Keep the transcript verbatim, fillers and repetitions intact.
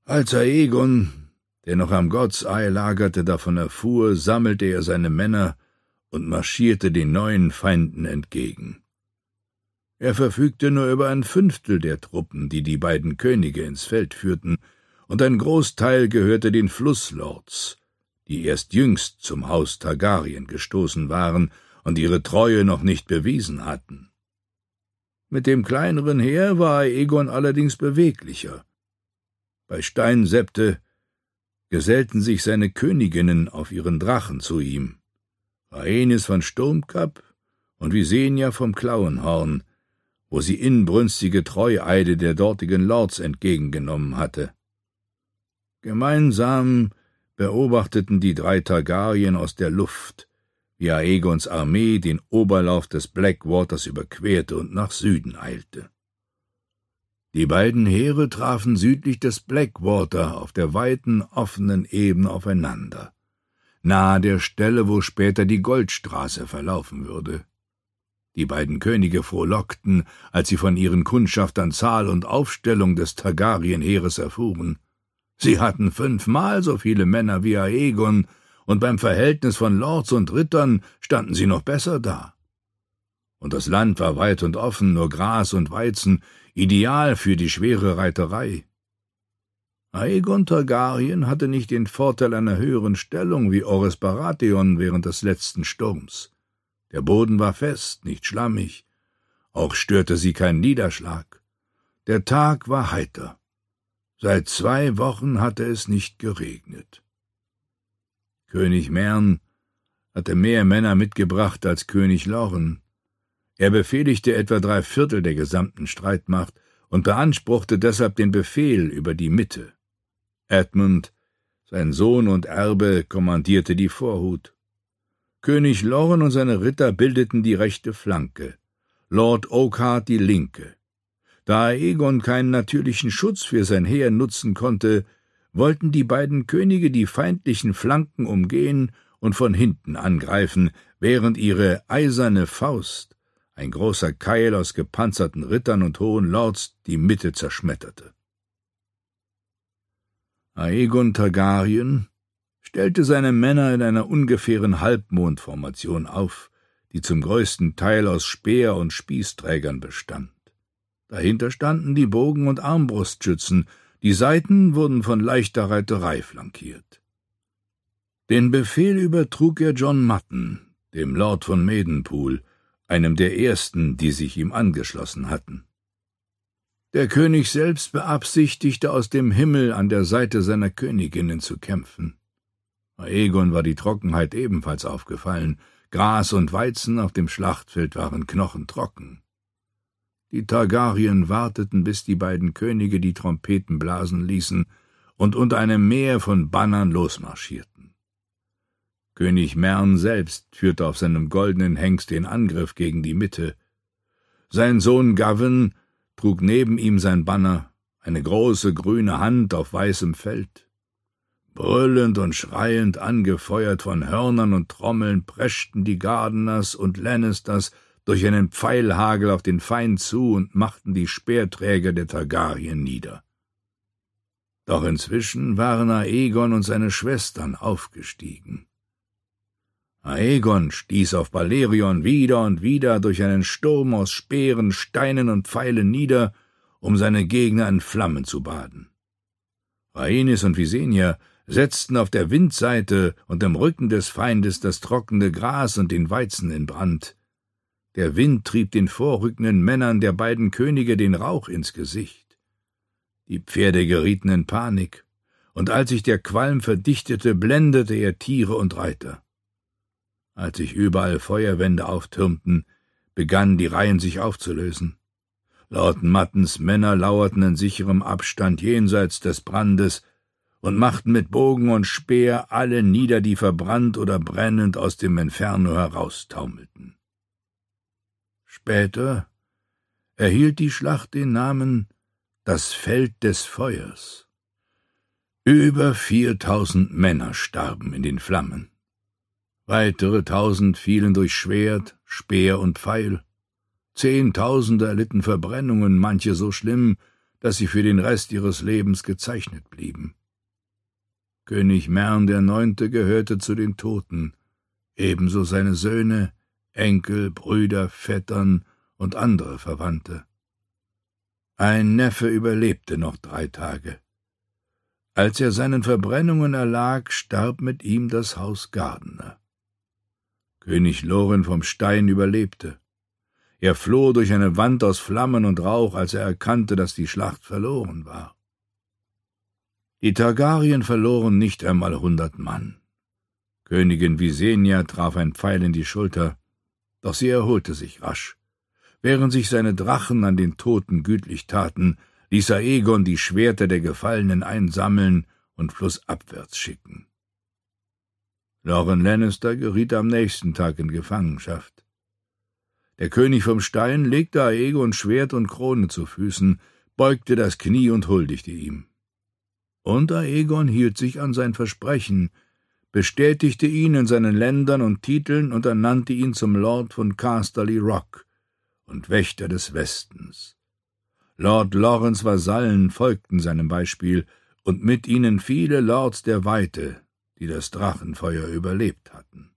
Als Aegon, der noch am God's-Eye lagerte, davon erfuhr, sammelte er seine Männer und marschierte den neuen Feinden entgegen. Er verfügte nur über ein Fünftel der Truppen, die die beiden Könige ins Feld führten, und ein Großteil gehörte den Flusslords, die erst jüngst zum Haus Targaryen gestoßen waren und ihre Treue noch nicht bewiesen hatten. Mit dem kleineren Heer war Aegon allerdings beweglicher. Bei Steinsepte gesellten sich seine Königinnen auf ihren Drachen zu ihm, Rhaenys von Sturmkapp und Visenya vom Klauenhorn, wo sie inbrünstige Treueide der dortigen Lords entgegengenommen hatte. Gemeinsam beobachteten die drei Targaryen aus der Luft, wie Aegons Armee den Oberlauf des Blackwaters überquerte und nach Süden eilte. Die beiden Heere trafen südlich des Blackwater auf der weiten, offenen Ebene aufeinander, nahe der Stelle, wo später die Goldstraße verlaufen würde. Die beiden Könige frohlockten, als sie von ihren Kundschaftern Zahl und Aufstellung des Targaryen-Heeres erfuhren. Sie hatten fünfmal so viele Männer wie Aegon, und beim Verhältnis von Lords und Rittern standen sie noch besser da. Und das Land war weit und offen, nur Gras und Weizen, ideal für die schwere Reiterei. Aegon Targaryen hatte nicht den Vorteil einer höheren Stellung wie Orys Baratheon während des letzten Sturms. Der Boden war fest, nicht schlammig, auch störte sie kein Niederschlag. Der Tag war heiter. Seit zwei Wochen hatte es nicht geregnet. König Mern hatte mehr Männer mitgebracht als König Lorren. Er befehligte etwa drei Viertel der gesamten Streitmacht und beanspruchte deshalb den Befehl über die Mitte. Edmund, sein Sohn und Erbe, kommandierte die Vorhut. König Lorren und seine Ritter bildeten die rechte Flanke, Lord Oakheart die linke. Da Aegon keinen natürlichen Schutz für sein Heer nutzen konnte, wollten die beiden Könige die feindlichen Flanken umgehen und von hinten angreifen, während ihre eiserne Faust, ein großer Keil aus gepanzerten Rittern und hohen Lords, die Mitte zerschmetterte. Aegon Targaryen stellte seine Männer in einer ungefähren Halbmondformation auf, die zum größten Teil aus Speer- und Spießträgern bestand. Dahinter standen die Bogen- und Armbrustschützen, die Seiten wurden von leichter Reiterei flankiert. Den Befehl übertrug er John Mutton, dem Lord von Meadenpool, einem der ersten, die sich ihm angeschlossen hatten. Der König selbst beabsichtigte, aus dem Himmel an der Seite seiner Königinnen zu kämpfen. Aegon war die Trockenheit ebenfalls aufgefallen, Gras und Weizen auf dem Schlachtfeld waren knochentrocken. Die Targaryen warteten, bis die beiden Könige die Trompeten blasen ließen und unter einem Meer von Bannern losmarschierten. König Mern selbst führte auf seinem goldenen Hengst den Angriff gegen die Mitte. Sein Sohn Gavin trug neben ihm sein Banner, eine große grüne Hand auf weißem Feld. Brüllend und schreiend, angefeuert von Hörnern und Trommeln, preschten die Gardeners und Lannisters durch einen Pfeilhagel auf den Feind zu und machten die Speerträger der Targaryen nieder. Doch inzwischen waren Aegon und seine Schwestern aufgestiegen. Aegon stieß auf Balerion wieder und wieder durch einen Sturm aus Speeren, Steinen und Pfeilen nieder, um seine Gegner in Flammen zu baden. Rhaenys und Visenya setzten auf der Windseite und im Rücken des Feindes das trockene Gras und den Weizen in Brand. Der Wind trieb den vorrückenden Männern der beiden Könige den Rauch ins Gesicht. Die Pferde gerieten in Panik, und als sich der Qualm verdichtete, blendete er Tiere und Reiter. Als sich überall Feuerwände auftürmten, begannen die Reihen sich aufzulösen. Lord Muttons Männer lauerten in sicherem Abstand jenseits des Brandes und machten mit Bogen und Speer alle nieder, die verbrannt oder brennend aus dem Inferno heraustaumelten. Später erhielt die Schlacht den Namen »Das Feld des Feuers«. Über viertausend Männer starben in den Flammen. Weitere tausend fielen durch Schwert, Speer und Pfeil. Zehntausende erlitten Verbrennungen, manche so schlimm, dass sie für den Rest ihres Lebens gezeichnet blieben. König Mern der Neunte gehörte zu den Toten, ebenso seine Söhne, Enkel, Brüder, Vettern und andere Verwandte. Ein Neffe überlebte noch drei Tage. Als er seinen Verbrennungen erlag, starb mit ihm das Haus Gardner. König Loren vom Stein überlebte. Er floh durch eine Wand aus Flammen und Rauch, als er erkannte, dass die Schlacht verloren war. Die Targaryen verloren nicht einmal hundert Mann. Königin Visenya traf ein Pfeil in die Schulter, doch sie erholte sich rasch. Während sich seine Drachen an den Toten gütlich taten, ließ Aegon die Schwerter der Gefallenen einsammeln und flussabwärts schicken. Loren Lannister geriet am nächsten Tag in Gefangenschaft. Der König vom Stein legte Aegons Schwert und Krone zu Füßen, beugte das Knie und huldigte ihm. Und Aegon hielt sich an sein Versprechen, bestätigte ihn in seinen Ländern und Titeln und ernannte ihn zum Lord von Casterly Rock und Wächter des Westens. Lord Lorens Vasallen folgten seinem Beispiel, und mit ihnen viele Lords der Weite, die das Drachenfeuer überlebt hatten.